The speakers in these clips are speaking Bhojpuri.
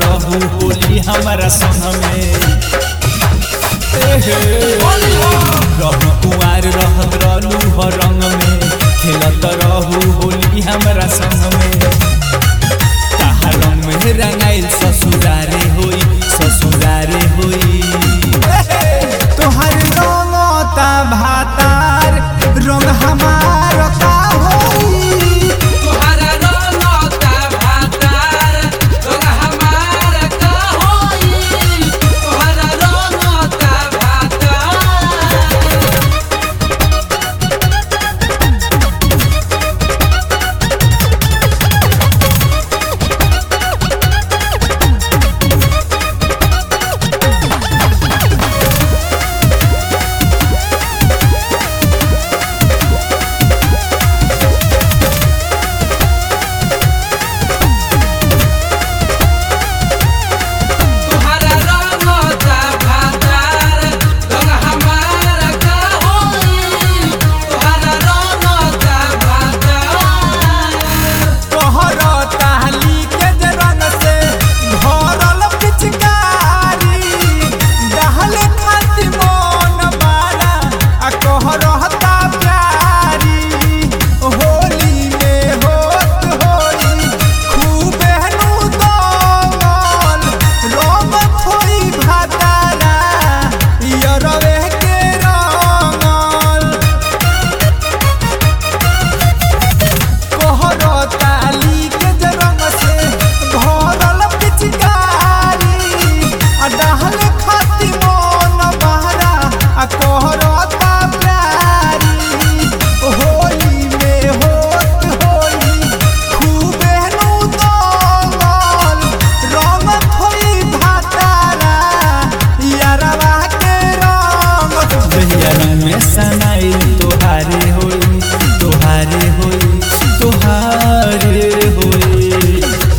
रहू होली हमारा संग में। रहू कुंवार रहत रहलू हो रंग में, खेलत रहू होली हमारा संग में। ताहा रंग में रंगाइल ससुरारे होई, ससुरारे होई। तोहर रंगता भातार रंग हमार का होई। तोहरा रंगता भातार रंग हमार का होई। तोहरा रंगता भातार। तोहारे होई, तोहारे होई, तोहारे होई।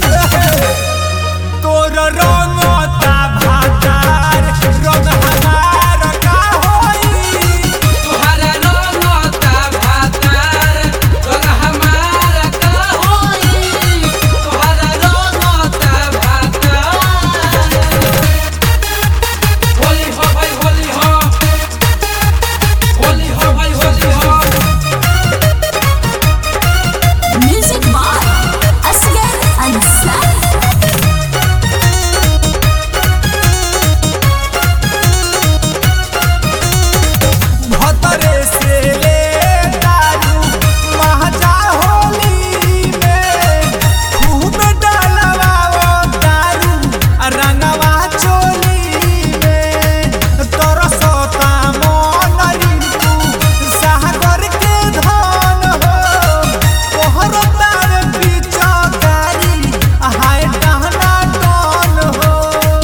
तोर रंगता भातार रंग हमार का होई। तोहरा रंगता भातार रंग हमार का होई। तोहरा रंगता भातार। होली हो भाई होली हो, होली हो भाई होली हो। Music by Asghar Ansari. भतरे से ले दारू महजा होली में, खूब डलवाओ दारू रंगवा चोली में। तरसता मन रिंकू सागर के धन हो, कोहरतार पिचकारी हाय टहना टन हो।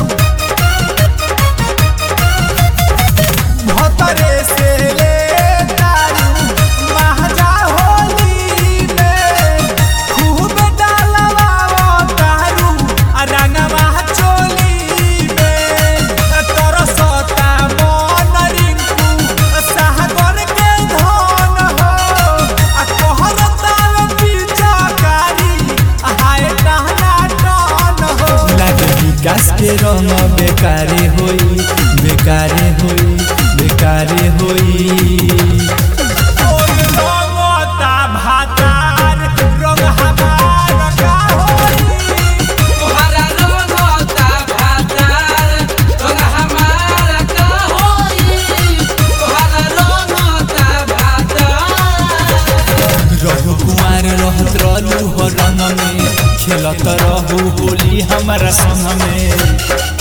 भतरे से ले दारू महजा होली में, खूब डलवाओ दारू रंगवा चोली में। तरसता मन रिंकू सागर के धन हो, कोहरतार पिचकारी हाय टहना टन हो। लागे विकास के रंग बेकारे होई, बेकारे होई, बेकारे होई। तोर रंगता भातार रंग हमार का होई। तोहरा रंगता भातार रंग हमार का होई। तोहरा रंगता भातार। रहू कुंवार रहत रहलू हो रंग में, खेलत रहू होली हमारा संग में।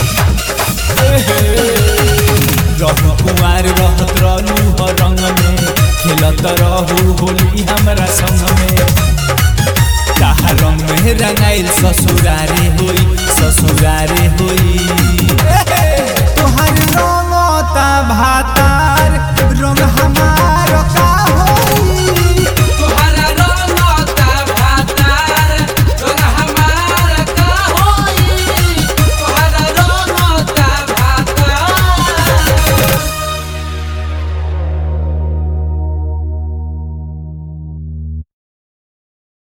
रहू कुंवार रहत रहलू हो रंग में, खेलत रहू होली हमारा संग में। ताहा रंग में रंगाइल ससुरारे होई, ससुरारे होई।